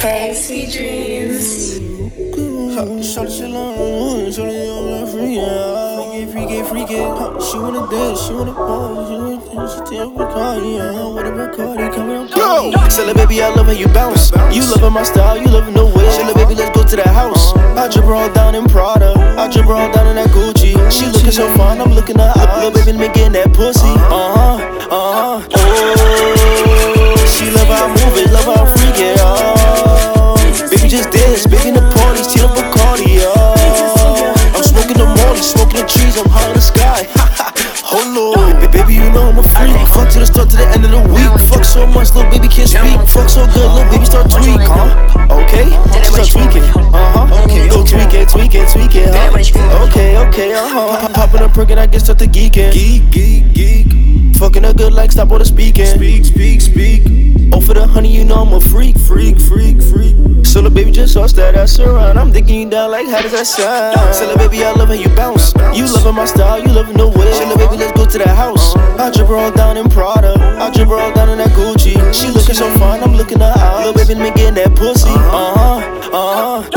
Hey, sweet dreams. Shawty shit long, shawty on free, yeah. Freaky. She wanna dance, she wanna pose, she tell me call, yeah. Whatever Cardi, come on, Cardi. Say, baby, I love how you bounce. You loving my style, you loving the way. Say, baby, let's go to the house. I drip her all down in Prada, I drip her all down in that Gucci. She looking so fine, I'm looking at her. Little baby, me getting that pussy. Oh, she love how I move it, love how I freak it, baby, just dance, big in the parties, team up Bacardi, I'm smoking the molly, smoking the trees, I'm high in the sky. Oh Lord, baby, you know I'm a freak. Fuck to the start to the end of the week. Fuck so much, little baby can't speak. Fuck so good, little baby start tweak, okay, she start tweaking, okay, go tweak it, okay, Popping a perk and I get start to geeking. Geek. Fucking a good like stop all the speaking. Speak. Oh, for the honey, you know I'm a freak. So the baby just lost that ass around. I'm thinking you down like how does that sound? Say, baby, I love how you bounce. You loving my style, you loving the way. Say, baby, let's go to the house. I drip her all down in Prada, I drip her all down in that Gucci. She looking so fine, I'm looking at her. Little baby, me getting that pussy.